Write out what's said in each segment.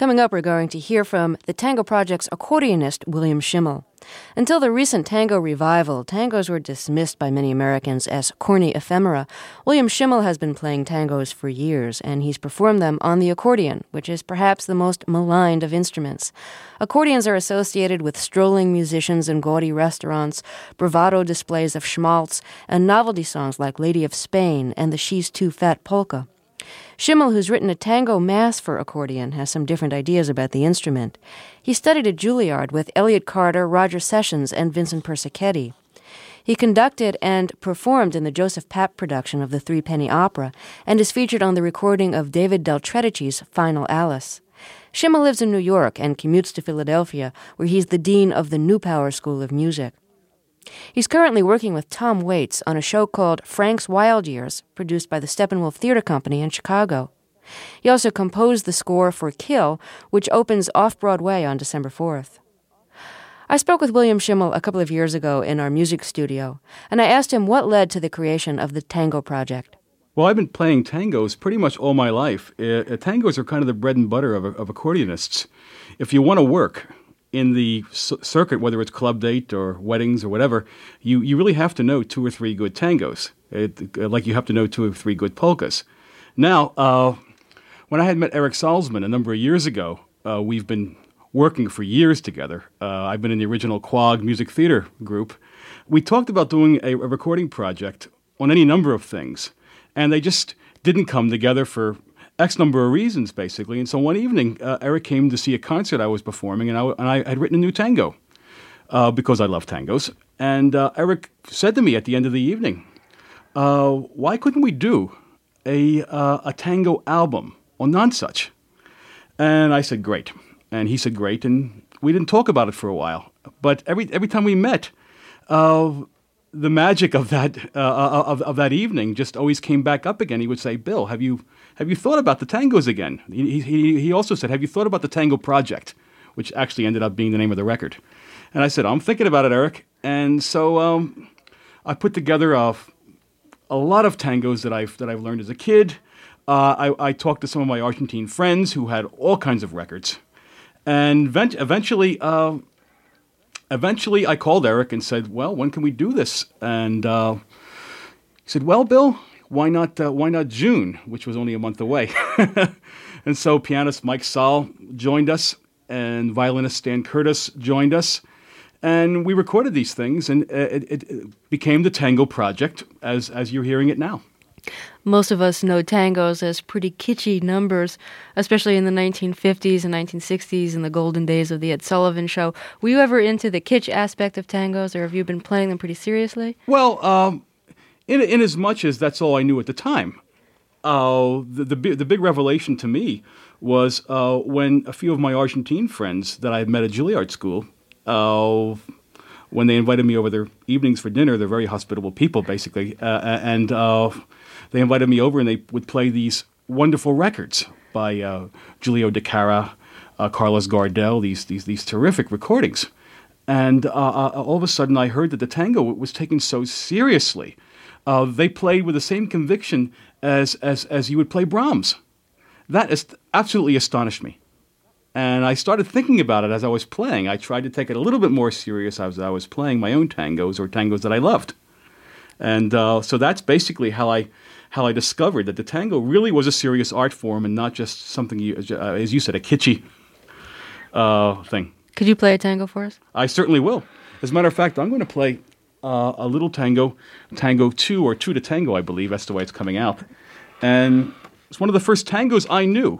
Coming up, we're going to hear from the Tango Project's accordionist, William Schimmel. Until the recent tango revival, tangos were dismissed by many Americans as corny ephemera. William Schimmel has been playing tangos for years, and he's performed them on the accordion, which is perhaps the most maligned of instruments. Accordions are associated with strolling musicians in gaudy restaurants, bravado displays of schmaltz, and novelty songs like Lady of Spain and the She's Too Fat polka. Schimmel, who's written a tango mass for accordion, has some different ideas about the instrument. He studied at Juilliard with Elliott Carter, Roger Sessions, and Vincent Persichetti. He conducted and performed in the Joseph Papp production of the Three Penny Opera and is featured on the recording of David Del Tredici's Final Alice. Schimmel lives in New York and commutes to Philadelphia, where he's the dean of the Newpower School of Music. He's currently working with Tom Waits on a show called Frank's Wild Years, produced by the Steppenwolf Theater Company in Chicago. He also composed the score for Kill, which opens off-Broadway on December 4th. I spoke with William Schimmel a couple of years ago in our music studio, and I asked him what led to the creation of the Tango Project. Well, I've been playing tangos pretty much all my life. Tangos are kind of the bread and butter of accordionists. If you want to work in the circuit, whether it's club date or weddings or whatever, you really have to know 2 or 3 good tangos, like you have to know 2 or 3 good polkas. Now, when I had met Eric Salzman a number of years ago, we've been working for years together. I've been in the original Quag Music Theater group. We talked about doing a recording project on any number of things, and they just didn't come together for X number of reasons, basically. And so one evening, Eric came to see a concert I was performing, and I had written a new tango because I love tangos. And Eric said to me at the end of the evening, why couldn't we do a tango album on Nonsuch? And I said, great. And he said, great. And we didn't talk about it for a while. But every time we met, the magic of that evening just always came back up again. He would say, Bill, have you thought about the tangos again? He also said, have you thought about the Tango Project, which actually ended up being the name of the record? And I said, I'm thinking about it, Eric. And so I put together a lot of tangos that I've learned as a kid. I talked to some of my Argentine friends who had all kinds of records. And eventually I called Eric and said, well, when can we do this? And he said, well, Bill, why not June, which was only a month away? And so pianist Mike Saul joined us, and violinist Stan Curtis joined us. And we recorded these things, and it became the Tango Project, as you're hearing it now. Most of us know tangos as pretty kitschy numbers, especially in the 1950s and 1960s and the golden days of the Ed Sullivan Show. Were you ever into the kitsch aspect of tangos, or have you been playing them pretty seriously? Well, in as much as that's all I knew at the time. The big revelation to me was when a few of my Argentine friends that I had met at Juilliard School, when they invited me over their evenings for dinner. They're very hospitable people, basically, and they invited me over, and they would play these wonderful records by Julio De Cara, Carlos Gardel, these terrific recordings. And all of a sudden, I heard that the tango was taken so seriously. They played with the same conviction as you would play Brahms. That absolutely astonished me. And I started thinking about it as I was playing. I tried to take it a little bit more serious as I was playing my own tangos or tangos that I loved. And so that's basically how I discovered that the tango really was a serious art form and not just something, as you said, a kitschy thing. Could you play a tango for us? I certainly will. As a matter of fact, I'm going to play a little tango 2 or 2 to Tango, I believe. That's the way it's coming out. And it's one of the first tangos I knew.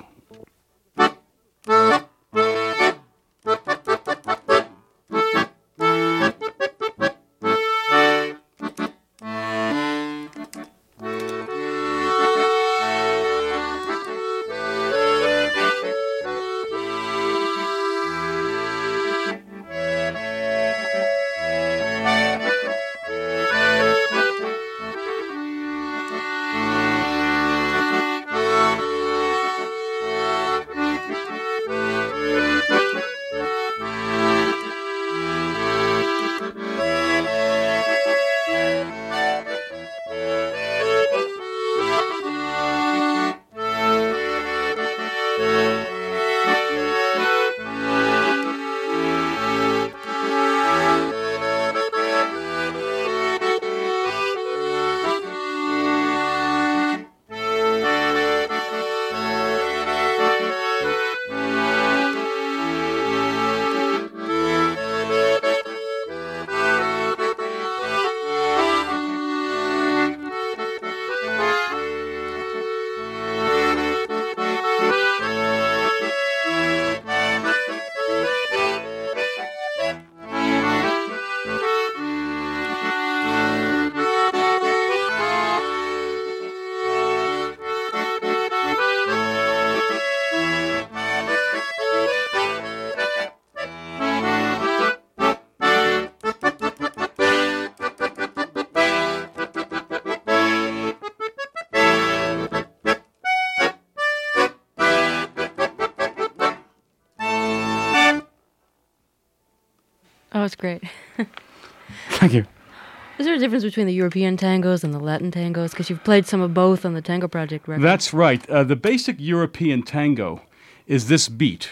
Oh, it's great. Thank you. Is there a difference between the European tangos and the Latin tangos? Because you've played some of both on the Tango Project record. That's right. The basic European tango is this beat.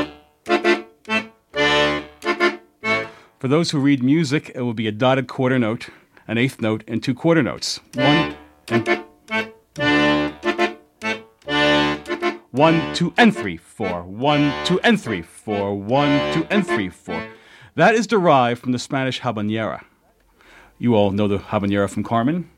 For those who read music, it will be a dotted quarter note, an eighth note, and two quarter notes. One, two, and 3, 4. 1, 2, and 3, 4. 1, 2, and 3, 4. That is derived from the Spanish habanera. You all know the habanera from Carmen.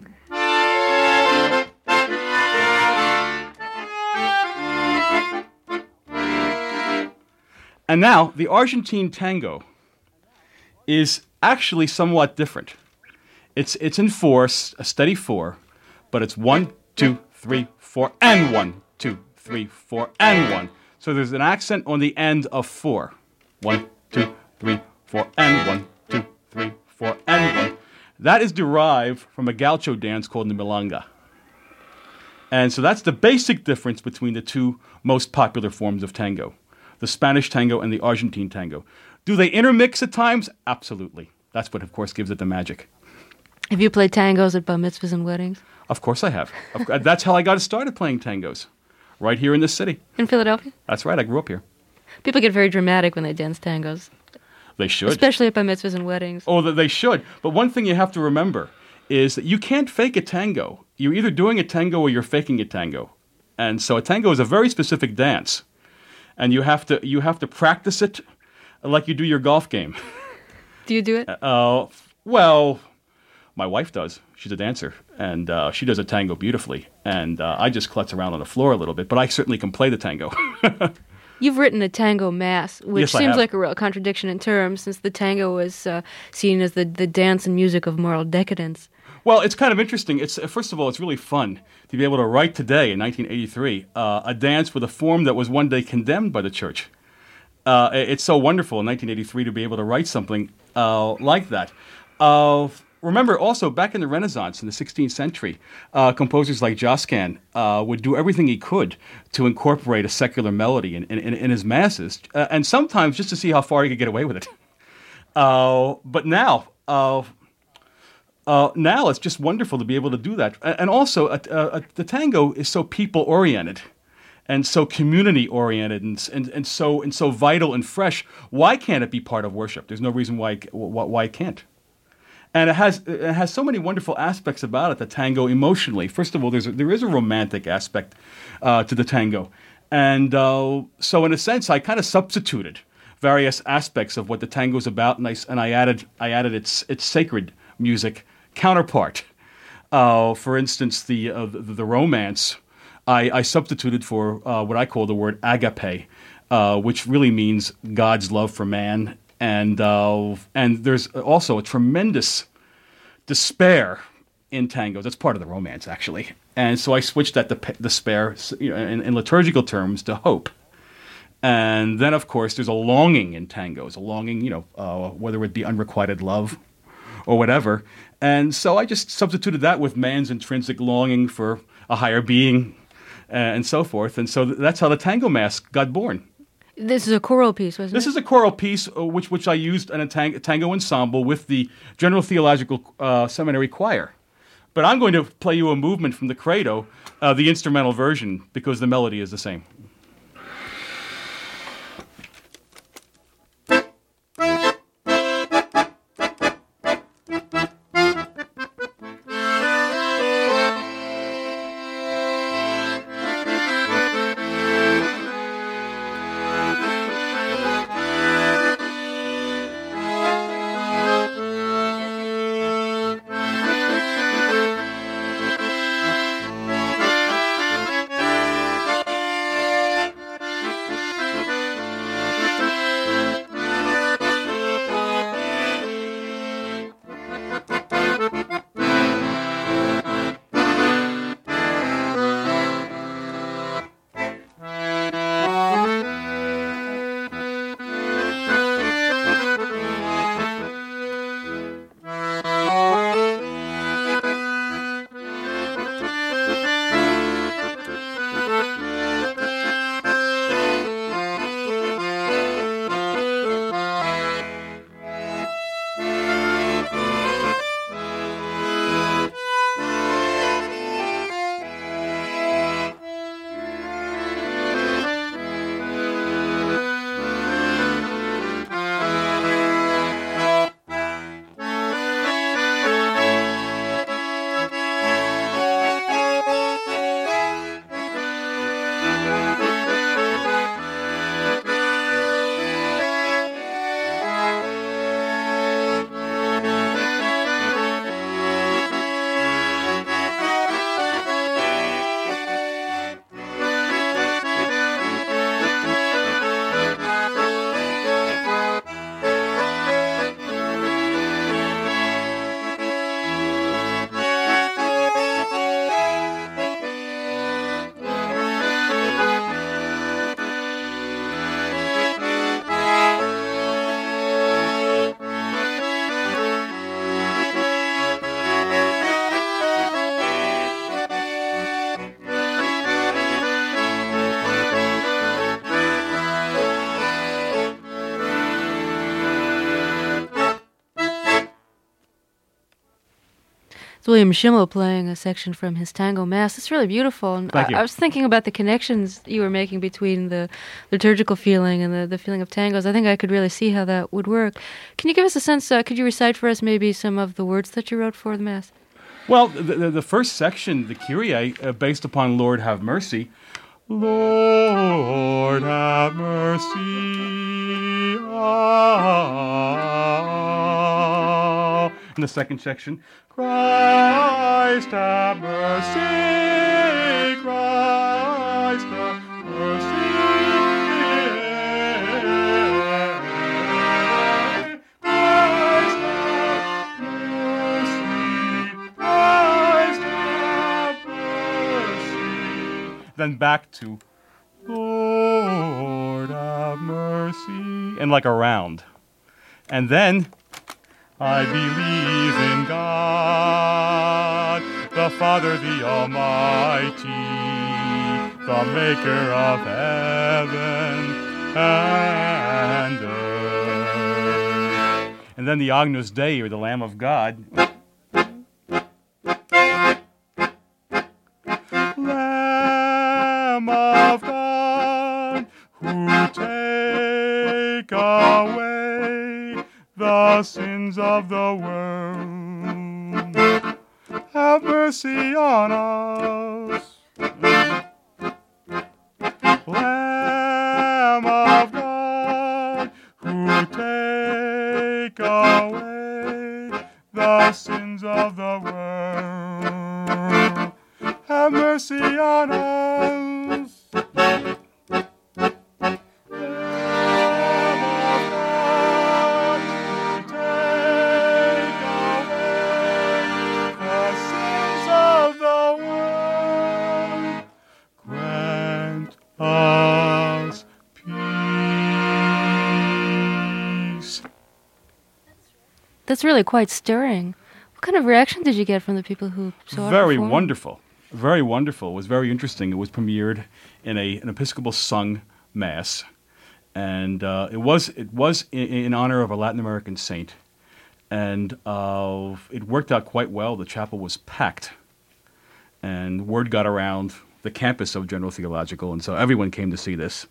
And now, the Argentine tango is actually somewhat different. It's in 4, a steady 4, but it's 1, 2, 3, 4, and 1, 2, 3, 4, and 1. So there's an accent on the end of 4. 1, 2, 3, 4, and 1, 2, 3, 4, and 1. That is derived from a gaucho dance called the milonga. And so that's the basic difference between the two most popular forms of tango, the Spanish tango and the Argentine tango. Do they intermix at times? Absolutely. That's what, of course, gives it the magic. Have you played tangos at bar mitzvahs and weddings? Of course I have. That's how I got started playing tangos, right here in this city. In Philadelphia? That's right. I grew up here. People get very dramatic when they dance tangos. They should. Especially at bar mitzvahs and weddings. Oh, they should. But one thing you have to remember is that you can't fake a tango. You're either doing a tango or you're faking a tango. And so a tango is a very specific dance. And you have to practice it like you do your golf game. Do you do it? Well, my wife does. She's a dancer, and she does a tango beautifully. And I just klutz around on the floor a little bit, but I certainly can play the tango. You've written a tango mass, which Yes, I seems have. like a real contradiction in terms, since the tango was seen as the dance and music of moral decadence. Well, it's kind of interesting. First of all, it's really fun to be able to write today in 1983 a dance with a form that was one day condemned by the church. It's so wonderful in 1983 to be able to write something like that. Remember, also, back in the Renaissance, in the 16th century, composers like Josquin would do everything he could to incorporate a secular melody in his masses, and sometimes just to see how far he could get away with it. But now it's just wonderful to be able to do that. And also, the tango is so people-oriented and so community-oriented and so vital and fresh. Why can't it be part of worship? There's no reason why it can't. And it has so many wonderful aspects about it, the tango, emotionally. First of all, there is a romantic aspect to the tango. And so in a sense, I kind of substituted various aspects of what the tango is about, and I added its sacred music counterpart. For instance, the romance, I substituted for what I call the word agape, which really means God's love for man. And there's also a tremendous despair in tangos. That's part of the romance, actually. And so I switched that despair, in liturgical terms, to hope. And then, of course, there's a longing in tangos, a longing, whether it be unrequited love or whatever. And so I just substituted that with man's intrinsic longing for a higher being and so forth. And so that's how the tango mass got born. This is a choral piece, wasn't it? This is a choral piece which I used in a tango ensemble with the General Theological Seminary Choir. But I'm going to play you a movement from the Credo, the instrumental version, because the melody is the same. It's William Schimmel playing a section from his tango mass. It's really beautiful. And Thank you. I was thinking about the connections you were making between the liturgical feeling and the feeling of tangos. I think I could really see how that would work. Can you give us a sense, could you recite for us maybe some of the words that you wrote for the mass? Well, the first section, the Kyrie, based upon Lord Have Mercy. Lord have mercy. Ah. In the second section, Christ have mercy. Christ have mercy. Christ have mercy. Christ have mercy. Then back to Lord have mercy, and like a round. And then I believe in God, the Father, the Almighty, the maker of heaven and earth. And then the Agnus Dei, or the Lamb of God. Lamb of God, who take away the sins of the world, have mercy on us. Lamb of God, who take away the sins of the world, have mercy on us. Us peace. That's really quite stirring. What kind of reaction did you get from the people who saw it? Very perform? wonderful. Very wonderful. It was very interesting. It was premiered in an Episcopal sung mass, and it was in honor of a Latin American saint, and it worked out quite well. The chapel was packed, and word got around the campus of General Theological, and so everyone came to see this.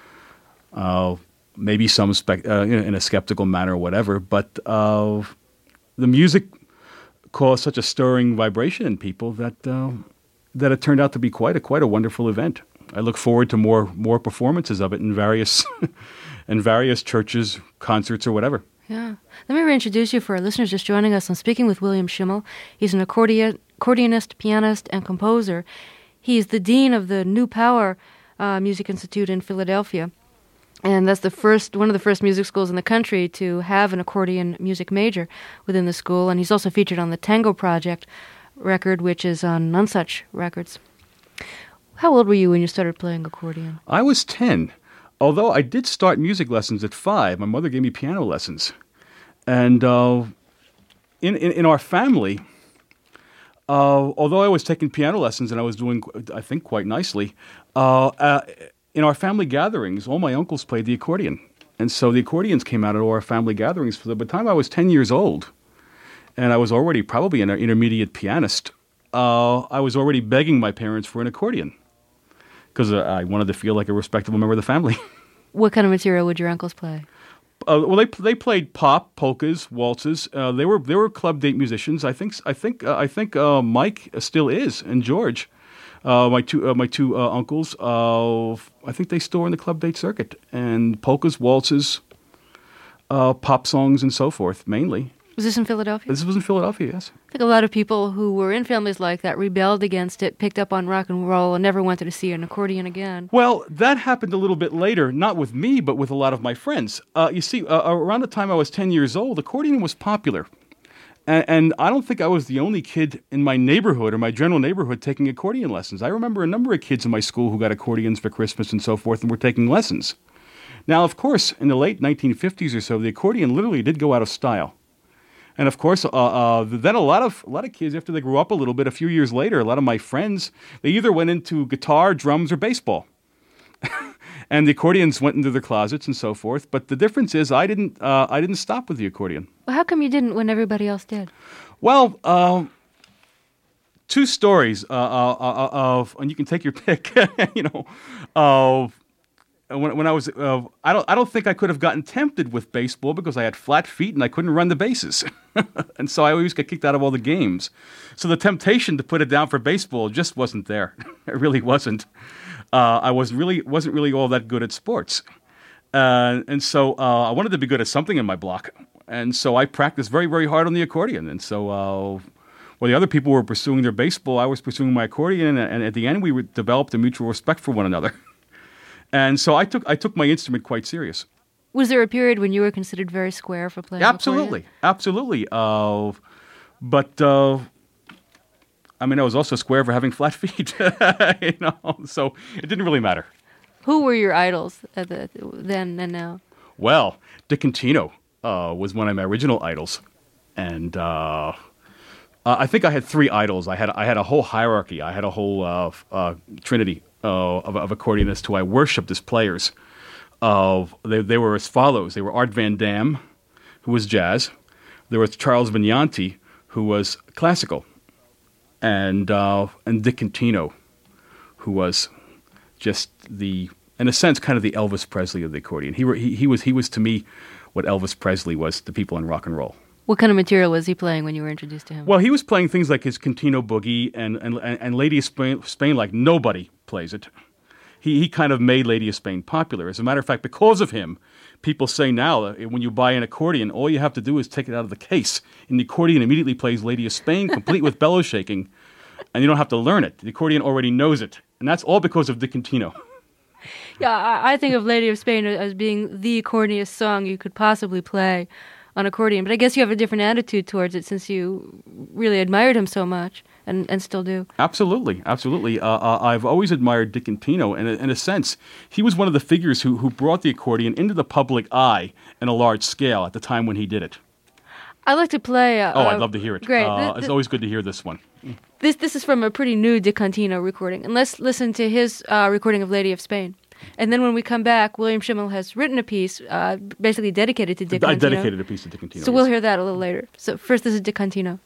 Maybe some in a skeptical manner or whatever, but the music caused such a stirring vibration in people that it turned out to be quite a wonderful event. I look forward to more performances of it in various in various churches, concerts, or whatever. Yeah. Let me reintroduce you for our listeners just joining us. I'm speaking with William Schimmel. He's an accordionist, pianist, and composer. He's the dean of the New Power Music Institute in Philadelphia. And that's one of the first music schools in the country to have an accordion music major within the school. And he's also featured on the Tango Project record, which is on Nonesuch Records. How old were you when you started playing accordion? I was 10. Although I did start music lessons at 5. My mother gave me piano lessons. And in our family, although I was taking piano lessons and I was doing, I think, quite nicely, in our family gatherings, all my uncles played the accordion. And so the accordions came out at all our family gatherings. By the time I was 10 years old, and I was already probably an intermediate pianist, I was already begging my parents for an accordion because I wanted to feel like a respectable member of the family. What kind of material would your uncles play? Well, they played pop, polkas, waltzes. They were club date musicians. I think Mike still is, and George, my two uncles. I think they still are in the club date circuit, and polkas, waltzes, pop songs, and so forth, mainly. Was this in Philadelphia? This was in Philadelphia, yes. I think a lot of people who were in families like that rebelled against it, picked up on rock and roll, and never wanted to see an accordion again. Well, that happened a little bit later, not with me, but with a lot of my friends. You see, around the time I was 10 years old, accordion was popular. And I don't think I was the only kid in my neighborhood or my general neighborhood taking accordion lessons. I remember a number of kids in my school who got accordions for Christmas and so forth and were taking lessons. Now, of course, in the late 1950s or so, the accordion literally did go out of style. And of course, then a lot of kids, after they grew up a little bit, a few years later, a lot of my friends, they either went into guitar, drums, or baseball. And the accordions went into their closets and so forth. But the difference is I didn't stop with the accordion. Well, how come you didn't when everybody else did? Well, two stories of, and you can take your pick, of when I was, I don't think I could have gotten tempted with baseball because I had flat feet and I couldn't run the bases, and so I always get kicked out of all the games. So the temptation to put it down for baseball just wasn't there. It really wasn't. I wasn't really all that good at sports, and so I wanted to be good at something in my block, and so I practiced very, very hard on the accordion, and so. While the other people were pursuing their baseball, I was pursuing my accordion, and at the end, we developed a mutual respect for one another. And so I took my instrument quite serious. Was there a period when you were considered very square for playing Absolutely, absolutely. But I was also square for having flat feet. So it didn't really matter. Who were your idols then and now? Well, Dick Contino was one of my original idols, and. I think I had three idols. I had a whole hierarchy. I had a whole trinity of accordionists who I worshipped as players. They were as follows. They were Art Van Dam, who was jazz. There was Charles Vignanti, who was classical, and Dick Contino, who was just in a sense, kind of the Elvis Presley of the accordion. He was to me what Elvis Presley was to people in rock and roll. What kind of material was he playing when you were introduced to him? Well, he was playing things like his Contino Boogie and Lady of Spain like nobody plays it. He kind of made Lady of Spain popular. As a matter of fact, because of him, people say now that when you buy an accordion, all you have to do is take it out of the case, and the accordion immediately plays Lady of Spain, complete with bellow shaking, and you don't have to learn it. The accordion already knows it, and that's all because of Dick Contino. Yeah, I think of Lady of Spain as being the corniest song you could possibly play on accordion, but I guess you have a different attitude towards it since you really admired him so much and still do. Absolutely. I've always admired Dick Contino, and in a sense, he was one of the figures who brought the accordion into the public eye in a large scale at the time when he did it. I like to play. I'd love to hear it. Great. It's always good to hear this one. This is from a pretty new Dick Contino recording, and let's listen to his recording of Lady of Spain. And then when we come back, William Schimmel has written a piece basically dedicated to Dick Contino. I dedicated a piece to Dick Contino. So we'll hear that a little later. So first, this is Dick Contino.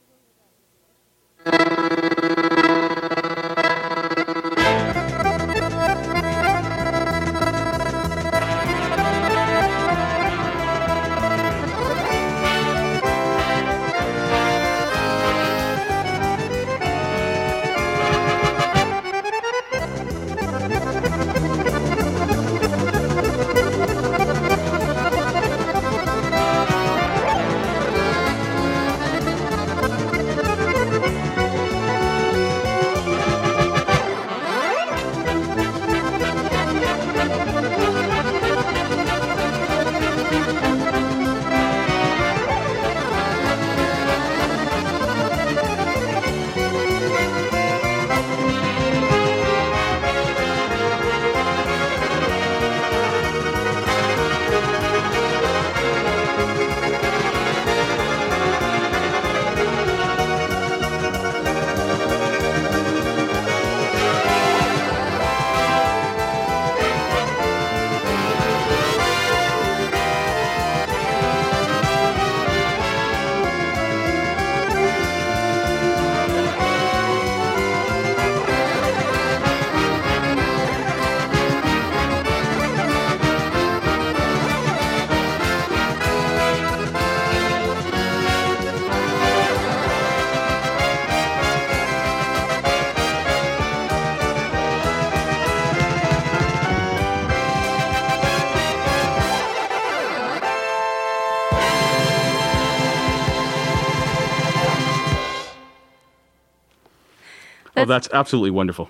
That's absolutely wonderful.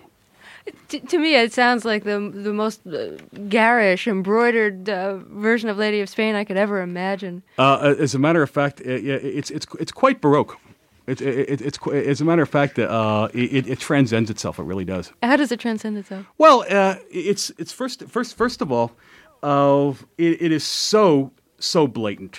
To me, it sounds like the most garish, embroidered version of Lady of Spain I could ever imagine. As a matter of fact, it's quite Baroque. It's as a matter of fact, it transcends itself. It really does. How does it transcend itself? Well, it's first of all, it is so blatant.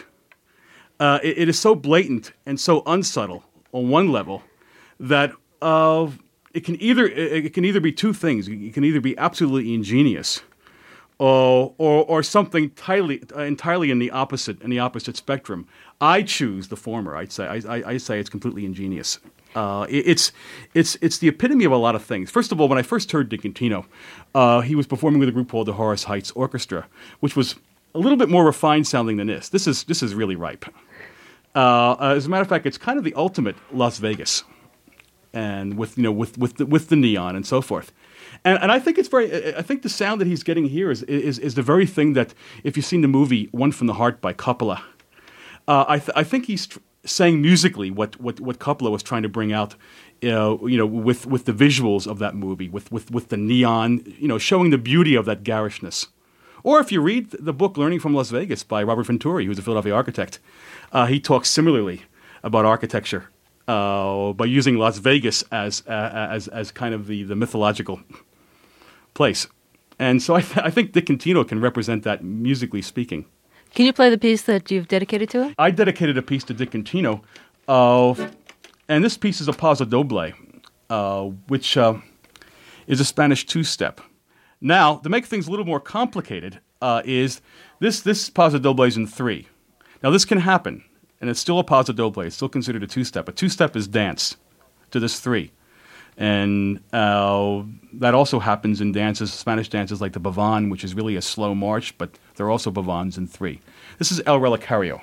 It is so blatant and so unsubtle on one level that it can either be two things. It can either be absolutely ingenious, or something entirely in the opposite spectrum. I choose the former. I say it's completely ingenious. It's the epitome of a lot of things. First of all, when I first heard Dick Contino, he was performing with a group called the Horace Heights Orchestra, which was a little bit more refined sounding than this. This is really ripe. As a matter of fact, it's kind of the ultimate Las Vegas, and with the neon and so forth. And I think I think the sound that he's getting here is the very thing that, if you've seen the movie One from the Heart by Coppola, I think he's saying musically what Coppola was trying to bring out, with the visuals of that movie, with the neon, showing the beauty of that garishness. Or if you read the book Learning from Las Vegas by Robert Venturi, who's a Philadelphia architect, he talks similarly about architecture by using Las Vegas as kind of the mythological place. And so I think Dick Contino can represent that musically speaking. Can you play the piece that you've dedicated to him? I dedicated a piece to Dick Contino, and this piece is a Paso Doble, which is a Spanish two-step. Now, to make things a little more complicated, is this Paso Doble is in 3. Now, this can happen, and it's still a Paso Doble. It's still considered a two-step. A two-step is dance to this 3. And that also happens in dances, Spanish dances like the Bavan, which is really a slow march, but there are also Bavans in 3. This is El Relicario.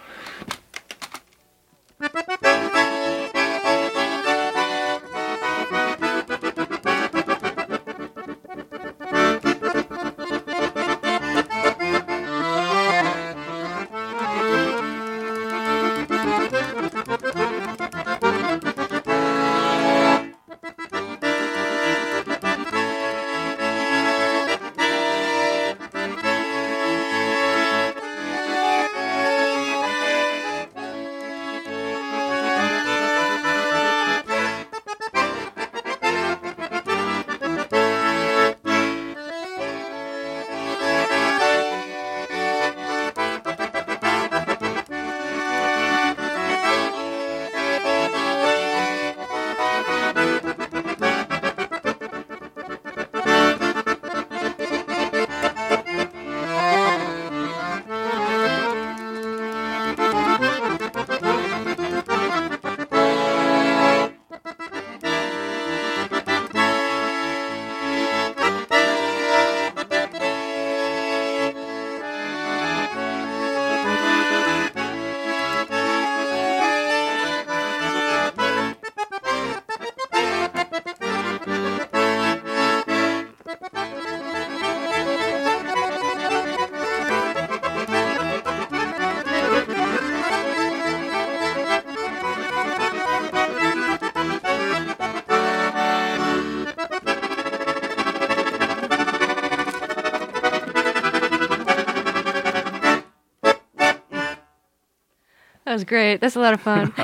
That was great. That's a lot of fun.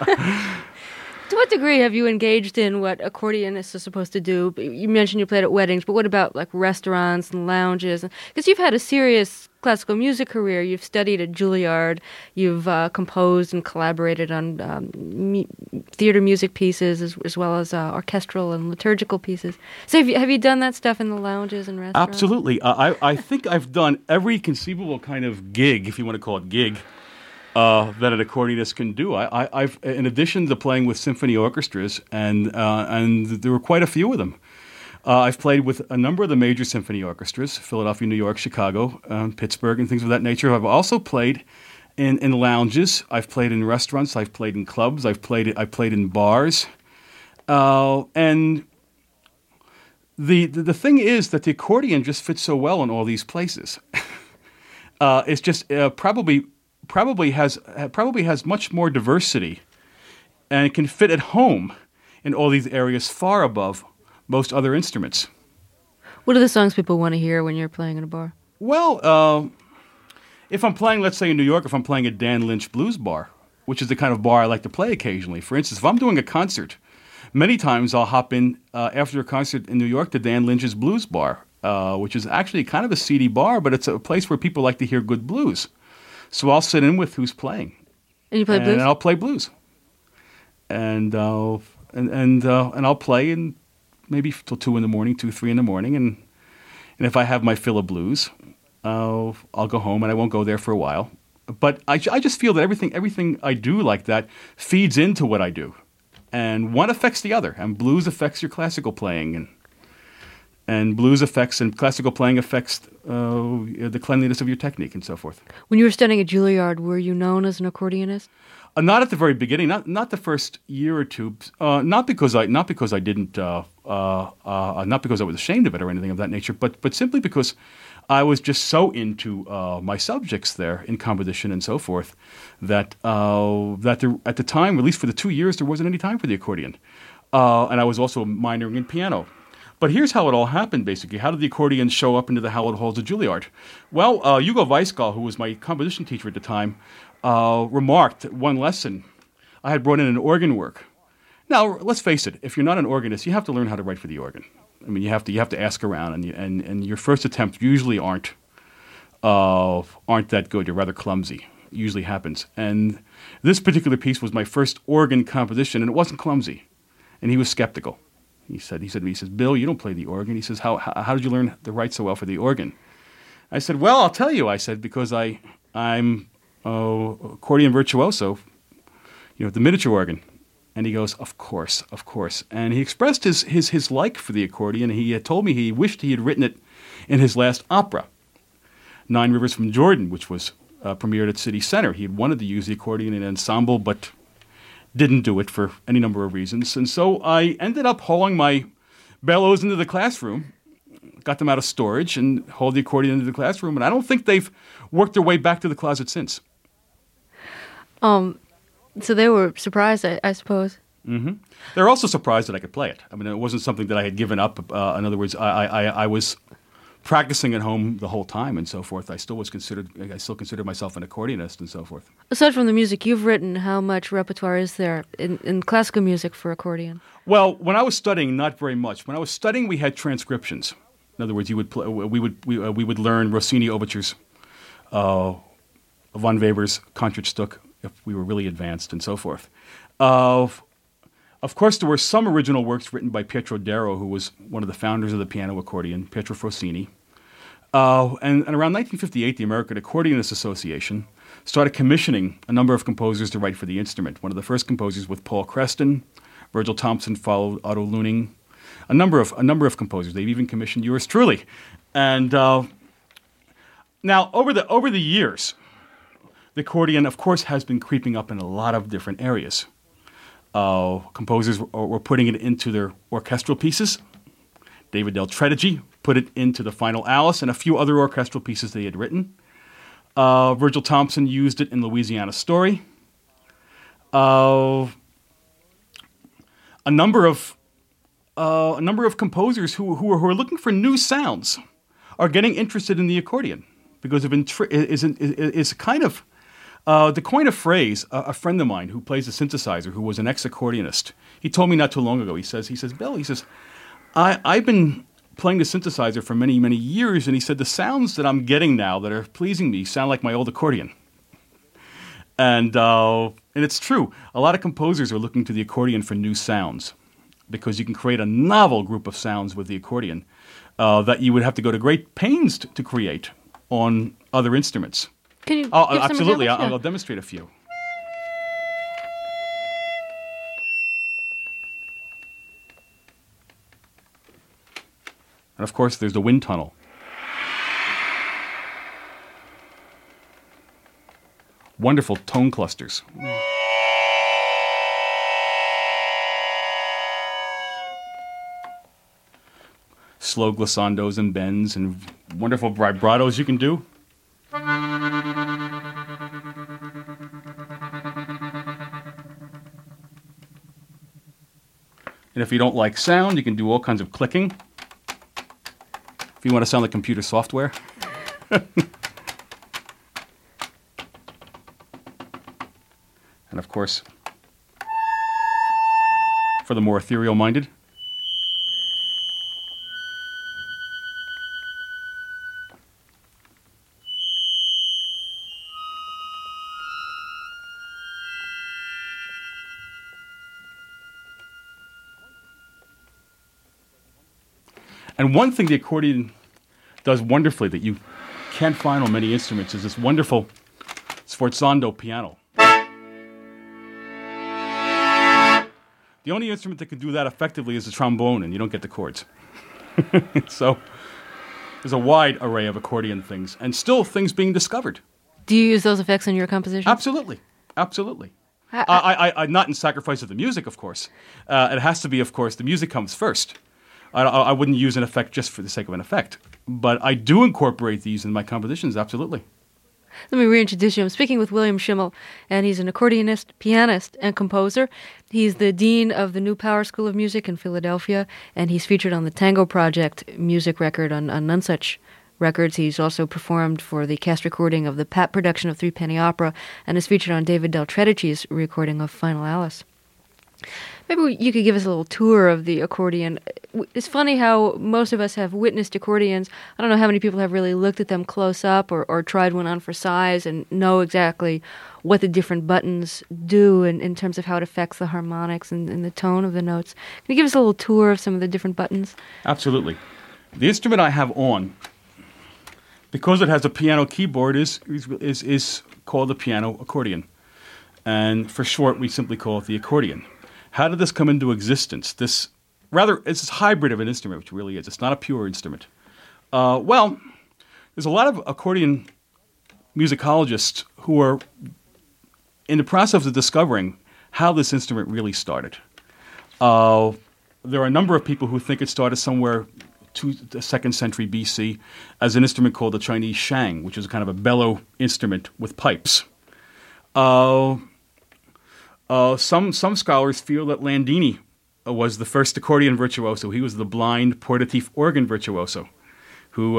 To what degree have you engaged in what accordionists are supposed to do? You mentioned you played at weddings, but what about like restaurants and lounges? Because you've had a serious classical music career. You've studied at Juilliard. You've composed and collaborated on theater music pieces as well as orchestral and liturgical pieces. So have you done that stuff in the lounges and restaurants? Absolutely. I think I've done every conceivable kind of gig, if you want to call it gig, that an accordionist can do. I've, in addition to playing with symphony orchestras, and there were quite a few of them. I've played with a number of the major symphony orchestras: Philadelphia, New York, Chicago, Pittsburgh, and things of that nature. I've also played in lounges. I've played in restaurants. I've played in clubs. I've played in bars, and the thing is that the accordion just fits so well in all these places. It's just probably has much more diversity, and it can fit at home in all these areas far above most other instruments. What are the songs people want to hear when you're playing in a bar? Well, if I'm playing, let's say in New York, if I'm playing at Dan Lynch Blues Bar, which is the kind of bar I like to play occasionally. For instance, if I'm doing a concert, many times I'll hop in after a concert in New York to Dan Lynch's Blues Bar, which is actually kind of a seedy bar, but it's a place where people like to hear good blues. So I'll sit in with who's playing. And you play blues? And I'll play blues. And I'll play and maybe till 2 in the morning, 2, 3 in the morning, and And if I have my fill of blues, I'll go home and I won't go there for a while. But I just feel that everything I do like that feeds into what I do. And one affects the other. And blues affects your classical playing. And blues affects and classical playing affects the cleanliness of your technique and so forth. When you were studying at Juilliard, were you known as an accordionist? Not at the very beginning, not the first year or two. Not because I didn't, not because I was ashamed of it or anything of that nature, but simply because I was just so into my subjects there in composition and so forth that there, at the time, at least for the 2 years, there wasn't any time for the accordion, and I was also minoring in piano. But here's how it all happened, basically. How did the accordion show up into the hallowed halls of Juilliard? Well, Hugo Weisgall, who was my composition teacher at the time, remarked that one lesson I had brought in an organ work. Now, let's face it, if you're not an organist, you have to learn how to write for the organ. I mean, you have to ask around, and your first attempts usually aren't that good. You're rather clumsy. It usually happens. And this particular piece was my first organ composition, and it wasn't clumsy. And he was skeptical. He said to me, Bill, you don't play the organ. He says, how did you learn to write so well for the organ? I said, well, I'll tell you. I said, because I'm accordion virtuoso, the miniature organ. And he goes, of course. And he expressed his like for the accordion. He had told me he wished he had written it in his last opera, Nine Rivers from Jordan, which was premiered at City Center. He had wanted to use the accordion in an ensemble, but didn't do it for any number of reasons. And so I ended up hauling my bellows into the classroom, got them out of storage, and hauled the accordion into the classroom. And I don't think they've worked their way back to the closet since. So they were surprised, I suppose. Mm-hmm. They were also surprised that I could play it. I mean, it wasn't something that I had given up. In other words, I was practicing at home the whole time and so forth. I still considered myself an accordionist and so forth. Aside from the music you've written, how much repertoire is there in classical music for accordion? Well, when I was studying, not very much. When I was studying, we had transcriptions. In other words, we would learn Rossini overtures, von Weber's Concertstück, if we were really advanced and so forth. Of course, there were some original works written by Pietro Darro, who was one of the founders of the piano accordion, Pietro Frosini. And around 1958, the American Accordionists Association started commissioning a number of composers to write for the instrument. One of the first composers was Paul Creston. Virgil Thompson followed, Otto Luning. A number of composers. They've even commissioned yours truly. And now, over the years, the accordion, of course, has been creeping up in a lot of different areas. Composers were putting it into their orchestral pieces. David Del Tredici put it into the Final Alice and a few other orchestral pieces they had written. Virgil Thompson used it in Louisiana Story. A number of composers who are looking for new sounds are getting interested in the accordion because is kind of. To coin a phrase, a friend of mine who plays a synthesizer, who was an ex-accordionist, he told me not too long ago, he says, Bill, I've been playing the synthesizer for many, many years, and he said, the sounds that I'm getting now that are pleasing me sound like my old accordion. And it's true. A lot of composers are looking to the accordion for new sounds because you can create a novel group of sounds with the accordion that you would have to go to great pains to create on other instruments. Can you give absolutely. some I'll demonstrate a few. And of course, there's the wind tunnel. Wonderful tone clusters. Slow glissandos and bends and wonderful vibratos you can do. And if you don't like sound, you can do all kinds of clicking. If you want to sound like computer software. And of course, for the more ethereal-minded, and one thing the accordion does wonderfully that you can't find on many instruments is this wonderful sforzando piano. The only instrument that can do that effectively is the trombone, and you don't get the chords. So there's a wide array of accordion things, and still things being discovered. Do you use those effects in your compositions? Absolutely. Absolutely. I not in sacrifice of the music, of course. It has to be, of course, the music comes first. I wouldn't use an effect just for the sake of an effect. But I do incorporate these in my compositions, absolutely. Let me reintroduce you. I'm speaking with William Schimmel, and he's an accordionist, pianist, and composer. He's the dean of the New Power School of Music in Philadelphia, and he's featured on the Tango Project music record on Nonsuch Records. He's also performed for the cast recording of the Pat production of Three Penny Opera, and is featured on David Del Tredici's recording of Final Alice. Maybe you could give us a little tour of the accordion. It's funny how most of us have witnessed accordions. I don't know how many people have really looked at them close up or tried one on for size and know exactly what the different buttons do in terms of how it affects the harmonics and the tone of the notes. Can you give us a little tour of some of the different buttons? Absolutely. The instrument I have on, because it has a piano keyboard, is called the piano accordion. And for short, we simply call it the accordion. How did this come into existence? It's this hybrid of an instrument, which it really is. It's not a pure instrument. Well, there's a lot of accordion musicologists who are in the process of discovering how this instrument really started. There are a number of people who think it started somewhere to the 2nd century BC as an instrument called the Chinese shang, which is kind of a bellow instrument with pipes. Some scholars feel that Landini was the first accordion virtuoso. He was the blind portatif organ virtuoso, who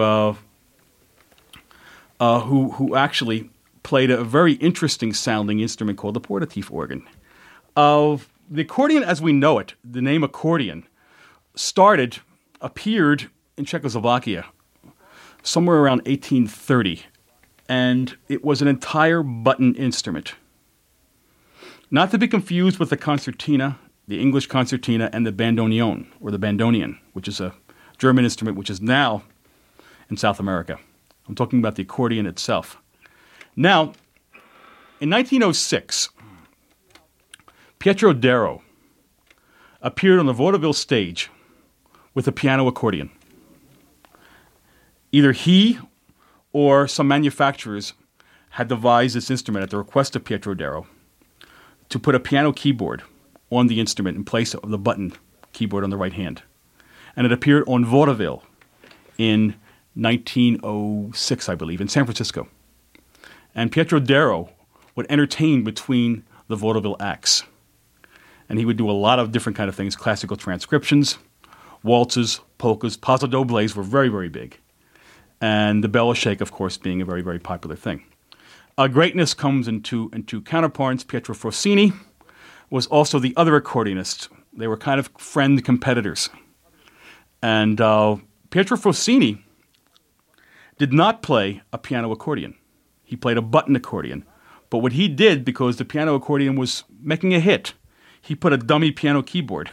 actually played a very interesting sounding instrument called the portatif organ. The accordion, as we know it, the name accordion, appeared in Czechoslovakia somewhere around 1830, and it was an entire button instrument. Not to be confused with the concertina, the English concertina, and the bandoneon, or the bandonion, which is a German instrument which is now in South America. I'm talking about the accordion itself. Now, in 1906, Pietro Darro appeared on the vaudeville stage with a piano accordion. Either he or some manufacturers had devised this instrument at the request of Pietro Darro to put a piano keyboard on the instrument in place of the button keyboard on the right hand. And it appeared on vaudeville in 1906, I believe, in San Francisco. And Pietro Darro would entertain between the vaudeville acts. And he would do a lot of different kind of things, classical transcriptions, waltzes, polkas, paso dobles were very, very big. And the bellow shake, of course, being a very, very popular thing. Greatness comes into counterparts. Pietro Frosini was also the other accordionist. They were kind of friend competitors. And Pietro Frosini did not play a piano accordion. He played a button accordion. But what he did, because the piano accordion was making a hit, he put a dummy piano keyboard,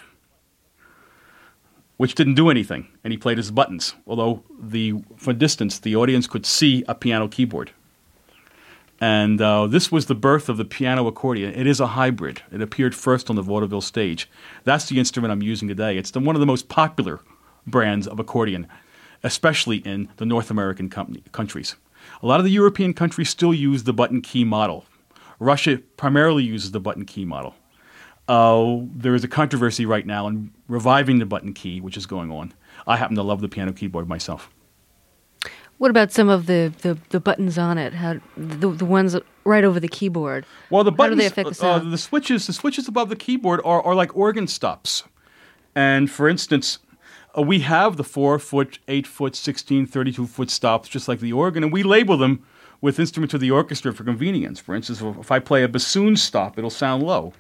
which didn't do anything, and he played his buttons, although from a distance, the audience could see a piano keyboard. And this was the birth of the piano accordion. It is a hybrid. It appeared first on the vaudeville stage. That's the instrument I'm using today. It's one of the most popular brands of accordion, especially in the North American countries. A lot of the European countries still use the button key model. Russia primarily uses the button key model. There is a controversy right now in reviving the button key, which is going on. I happen to love the piano keyboard myself. What about some of the buttons on it? The ones right over the keyboard? Well, the buttons, how do they affect the sound? The switches above the keyboard are like organ stops. And for instance, we have the 4-foot, 8-foot, 16, 32-foot stops, just like the organ, and we label them with instruments of the orchestra for convenience. For instance, if I play a bassoon stop, it'll sound low.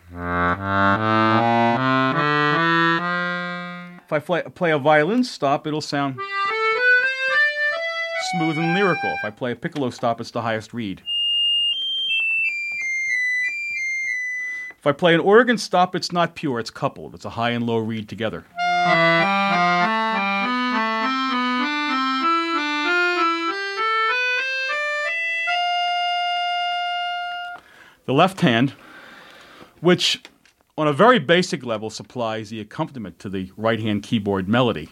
If I play a violin stop, it'll sound smooth and lyrical. If I play a piccolo stop, it's the highest reed. If I play an organ stop, it's not pure, it's coupled. It's a high and low reed together. The left hand, which on a very basic level supplies the accompaniment to the right-hand keyboard melody.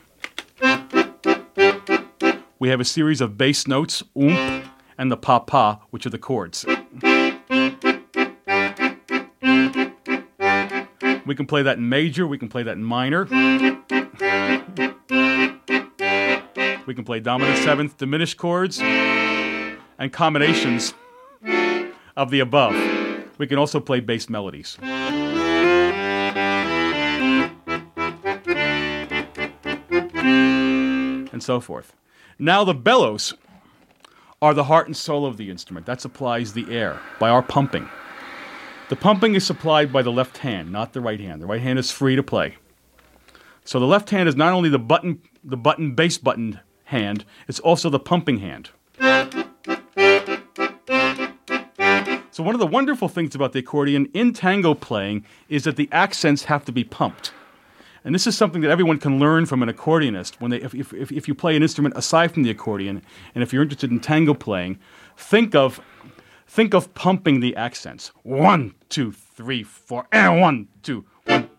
We have a series of bass notes, and the pa-pa, which are the chords. We can play that in major, we can play that in minor. We can play dominant seventh, diminished chords, and combinations of the above. We can also play bass melodies. And so forth. Now the bellows are the heart and soul of the instrument. That supplies the air by our pumping. The pumping is supplied by the left hand, not the right hand. The right hand is free to play. So the left hand is not only the bass button hand, it's also the pumping hand. So one of the wonderful things about the accordion in tango playing is that the accents have to be pumped. And this is something that everyone can learn from an accordionist. If you play an instrument aside from the accordion, and if you're interested in tango playing, think of pumping the accents. 1, 2, 3, 4, and 1, 2, 1.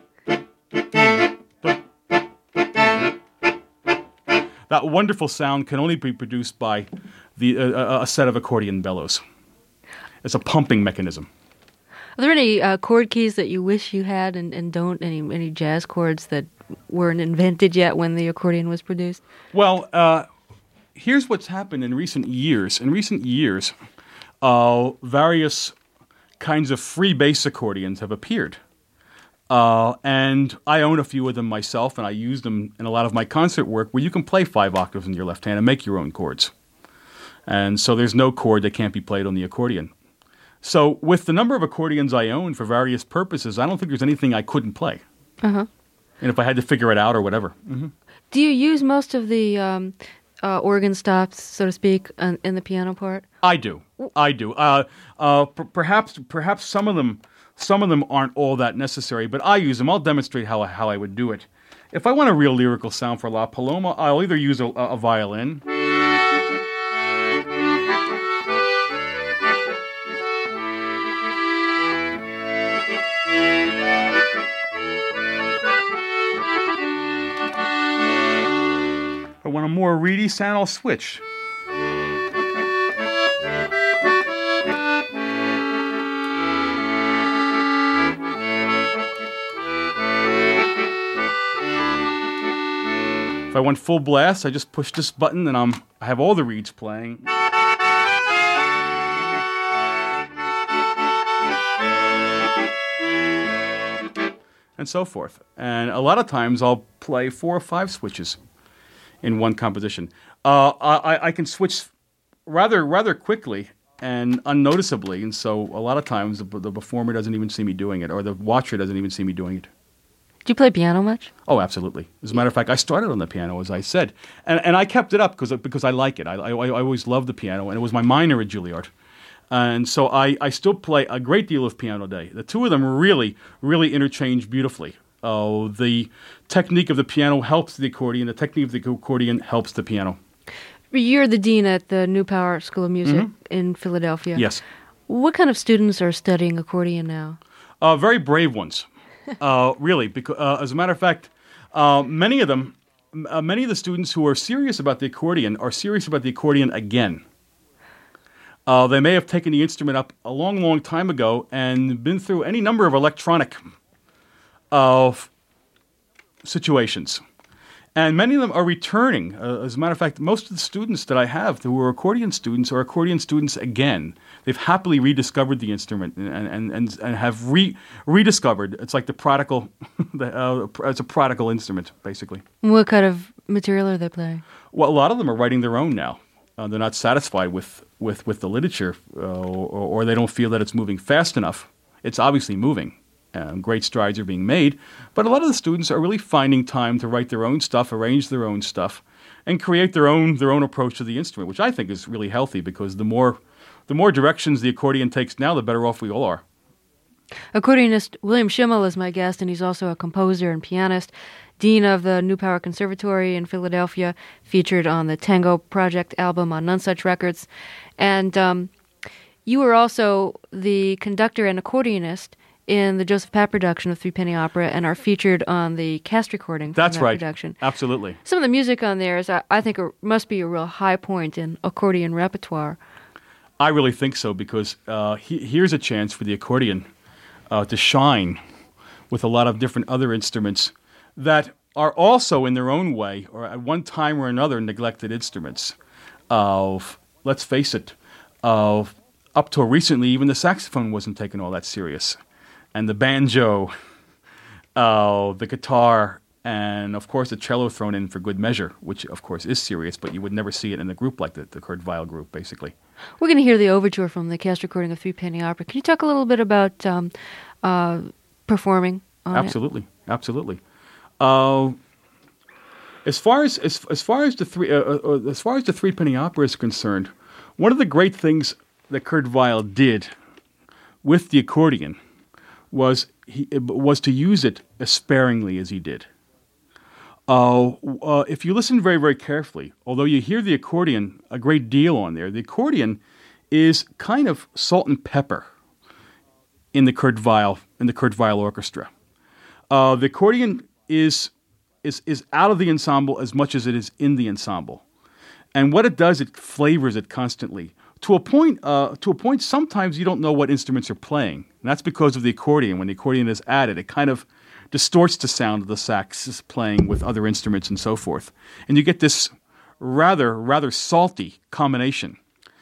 That wonderful sound can only be produced by a set of accordion bellows. It's a pumping mechanism. Are there any chord keys that you wish you had and don't? Any jazz chords that weren't invented yet when the accordion was produced? Well, here's what's happened in recent years. In recent years, various kinds of free bass accordions have appeared. And I own a few of them myself, and I use them in a lot of my concert work where you can play 5 octaves in your left hand and make your own chords. And so there's no chord that can't be played on the accordion. So with the number of accordions I own for various purposes, I don't think there's anything I couldn't play. Uh-huh. And if I had to figure it out or whatever. Mm-hmm. Do you use most of the organ stops, so to speak, in the piano part? I do. Perhaps some of them aren't all that necessary, but I use them. I'll demonstrate how I would do it. If I want a real lyrical sound for La Paloma, I'll either use a violin. If I want a more reedy sound, I'll switch. If I want full blast, I just push this button and I have all the reeds playing. And so forth. And a lot of times I'll play 4 or 5 switches in one composition. I can switch rather quickly and unnoticeably, and so a lot of times the performer doesn't even see me doing it, or the watcher doesn't even see me doing it. Do you play piano much? Oh, absolutely. As a matter of fact, I started on the piano, as I said, and I kept it up because I like it. I always loved the piano, and it was my minor at Juilliard. And so I still play a great deal of piano day. The two of them really interchange beautifully. The technique of the piano helps the accordion. The technique of the accordion helps the piano. You're the dean at the New Power School of Music in Philadelphia. Yes. What kind of students are studying accordion now? Very brave ones, really. Because as a matter of fact, many of the students who are serious about the accordion are serious about the accordion again. They may have taken the instrument up a long time ago and been through any number of electronic situations. And many of them are returning. As a matter of fact, most of the students that I have who are accordion students are accordion students again. They've happily rediscovered the instrument and have rediscovered. It's like the prodigal, it's a prodigal instrument, basically. What kind of material are they playing? Well, a lot of them are writing their own now. They're not satisfied with the literature, or they don't feel that it's moving fast enough. It's obviously moving. Great strides are being made, but a lot of the students are really finding time to write their own stuff, arrange their own stuff, and create their own approach to the instrument, which I think is really healthy because the more directions the accordion takes now, the better off we all are. Accordionist William Schimmel is my guest, and he's also a composer and pianist, dean of the New Power Conservatory in Philadelphia, featured on the Tango Project album on Nonesuch Records, and you were also the conductor and accordionist in the Joseph Papp production of Three Penny Opera and are featured on the cast recording from That's that right. production. Absolutely. Some of the music on there is, I think, must be a real high point in accordion repertoire. I really think so, because here's a chance for the accordion to shine with a lot of different other instruments that are also in their own way, or at one time or another, neglected instruments. Let's face it, up till recently, even the saxophone wasn't taken all that serious. And the banjo, the guitar, and of course the cello thrown in for good measure, which of course is serious, but you would never see it in a group like the Kurt Weill group, basically. We're going to hear the overture from the cast recording of Three Penny Opera. Can you talk a little bit about performing on Absolutely, it? Absolutely. As far as the Three Penny Opera is concerned, one of the great things that Kurt Weill did with the accordion was to use it as sparingly as he did. If you listen very, very carefully, although you hear the accordion a great deal on there, the accordion is kind of salt and pepper in the Kurt Weill orchestra. The accordion is out of the ensemble as much as it is in the ensemble, and what it does, it flavors it constantly. To a point, sometimes you don't know what instruments are playing. And that's because of the accordion. When the accordion is added, it kind of distorts the sound of the sax playing with other instruments and so forth. And you get this rather salty combination.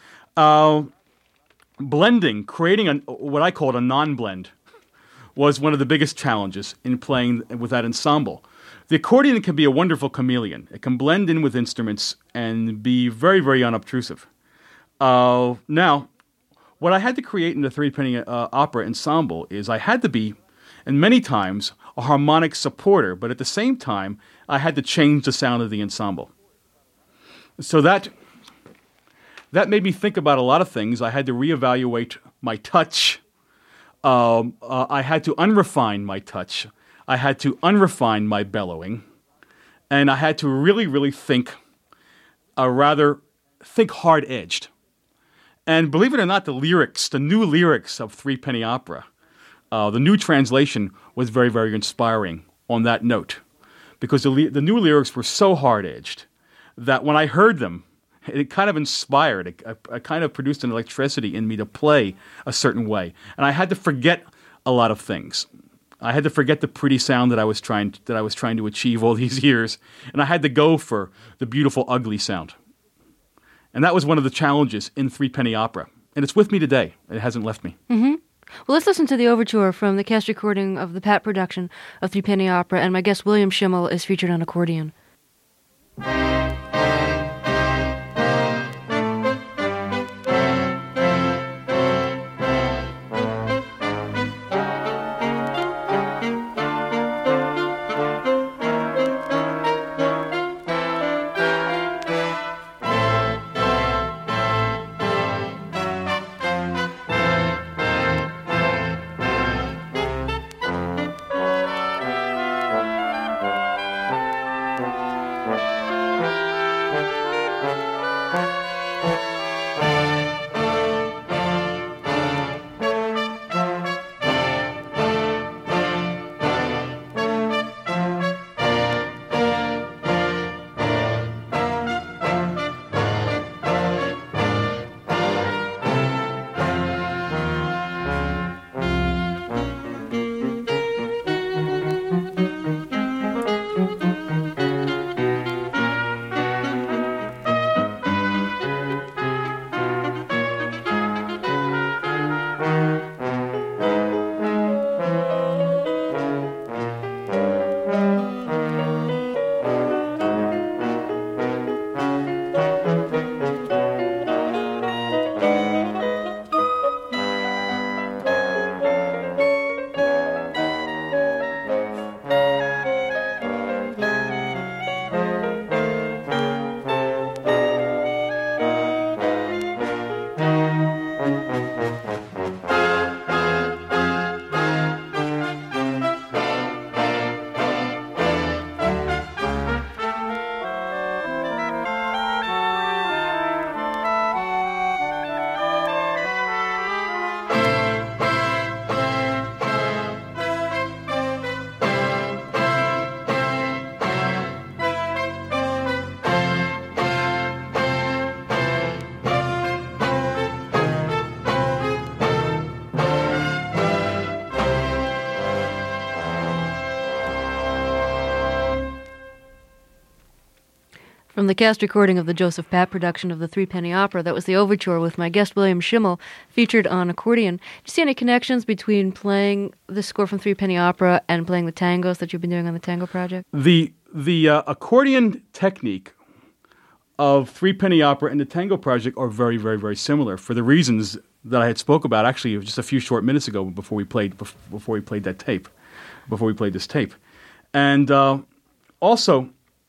Blending, creating what I called a non-blend, was one of the biggest challenges in playing with that ensemble. The accordion can be a wonderful chameleon. It can blend in with instruments and be very, very unobtrusive. Now, what I had to create in the Three Penny Opera ensemble is I had to be, and many times, a harmonic supporter, but at the same time, I had to change the sound of the ensemble. So that made me think about a lot of things. I had to reevaluate my touch. I had to unrefine my touch. I had to unrefine my bellowing. And I had to really, really think hard-edged. And believe it or not, the new lyrics of Three Penny Opera, the new translation was very, very inspiring on that note. Because the new lyrics were so hard-edged that when I heard them, it kind of inspired. It kind of produced an electricity in me to play a certain way. And I had to forget a lot of things. I had to forget the pretty sound that I was trying to achieve all these years. And I had to go for the beautiful, ugly sound. And that was one of the challenges in Three Penny Opera. And it's with me today. It hasn't left me. Mm-hmm. Well, let's listen to the overture from the cast recording of the Papp production of Three Penny Opera, and my guest William Schimmel is featured on accordion. from the cast recording of the Joseph Papp production of the Threepenny Opera. That was the overture with my guest William Schimmel, featured on accordion. Do you see any connections between playing the score from Threepenny Opera and playing the tangos that you've been doing on the Tango Project? The accordion technique of Threepenny Opera and the Tango Project are very, very, very similar for the reasons that I had spoke about actually just a few short minutes ago before we played this tape. And also,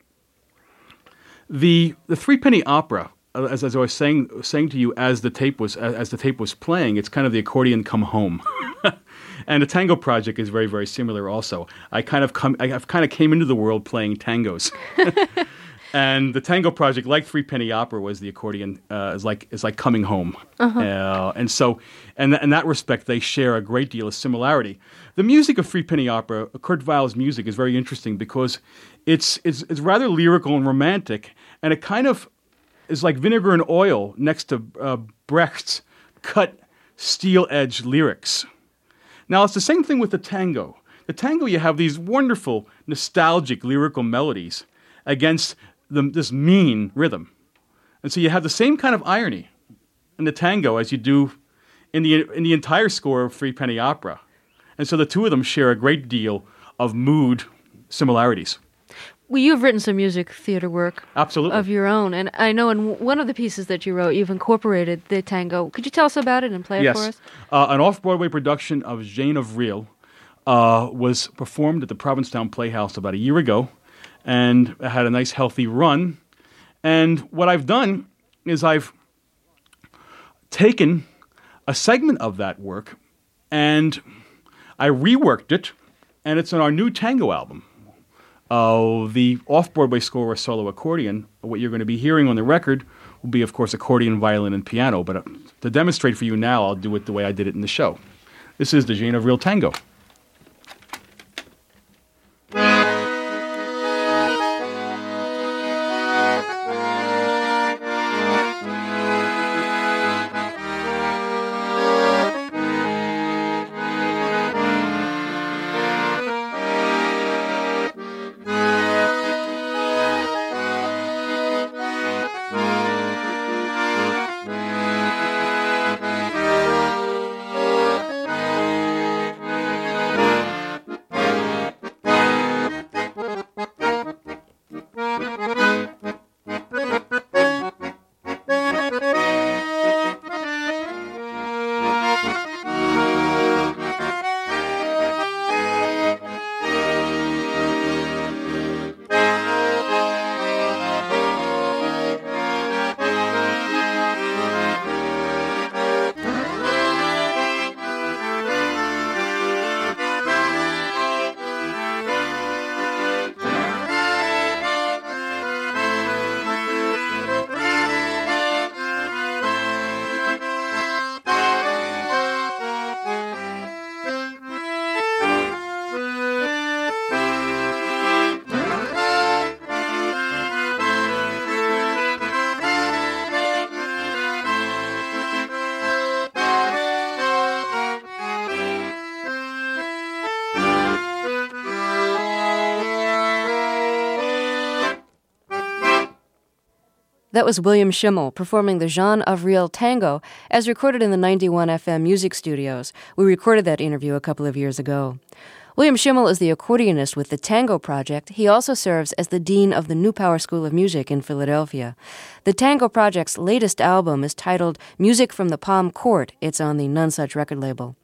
the Threepenny Opera, as I was saying to you as the tape was playing, it's kind of the accordion come home. And the Tango Project is very, very similar also. I've kind of came into the world playing tangos. And the Tango Project, like Threepenny Opera, was the accordion is like coming home, and so in that respect, they share a great deal of similarity. The music of Threepenny Opera, Kurt Weill's music, is very interesting because it's rather lyrical and romantic, and it kind of is like vinegar and oil next to Brecht's cut steel-edged lyrics. Now it's the same thing with the tango. The tango, you have these wonderful, nostalgic lyrical melodies against this mean rhythm. And so you have the same kind of irony in the tango as you do in the entire score of Threepenny Opera. And so the two of them share a great deal of mood similarities. Well, you've written some music theater work Absolutely. Of your own, and I know in one of the pieces that you wrote, you've incorporated the tango. Could you tell us about it and play it for us? Yes. An off-Broadway production of Jane of Riel was performed at the Provincetown Playhouse about a year ago, and had a nice healthy run. And what I've done is I've taken a segment of that work and I reworked it, and it's on our new tango album. The off-Broadway score was solo accordion. What you're going to be hearing on the record will be, of course, accordion, violin, and piano. But to demonstrate for you now, I'll do it the way I did it in the show. This is the Jane of Riel Tango. That was William Schimmel performing the Jean of Riel Tango as recorded in the 91 FM Music Studios. We recorded that interview a couple of years ago. William Schimmel is the accordionist with the Tango Project. He also serves as the dean of the New Power School of Music in Philadelphia. The Tango Project's latest album is titled Music from the Palm Court. It's on the None Such record label.